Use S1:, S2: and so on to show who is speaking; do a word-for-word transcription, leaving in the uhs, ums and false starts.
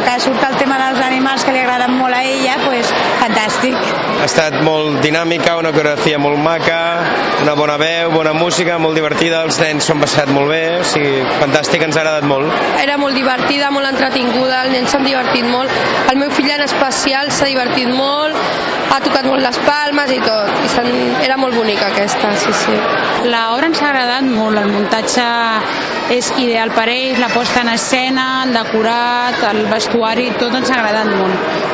S1: que surt el tema dels animals que li agraden molt a ella, doncs fantàstic.
S2: Ha estat molt dinàmica, una coreografia molt maca, una bona veu, bona música, molt divertida, els nens s'ho han passat molt bé, o sigui, fantàstic, ens ha agradat molt.
S3: Era molt divertida, molt entretinguda, els nens s'han divertit molt, el meu fill en especial s'ha divertit molt, ha tocat molt les palmes i tot, i era molt bonica aquesta, sí, sí.
S4: L'obra ens ha agradat molt, el muntatge és ideal per ells, la posta en escena, el decorat, el vestuari, tot ens ha agradat molt.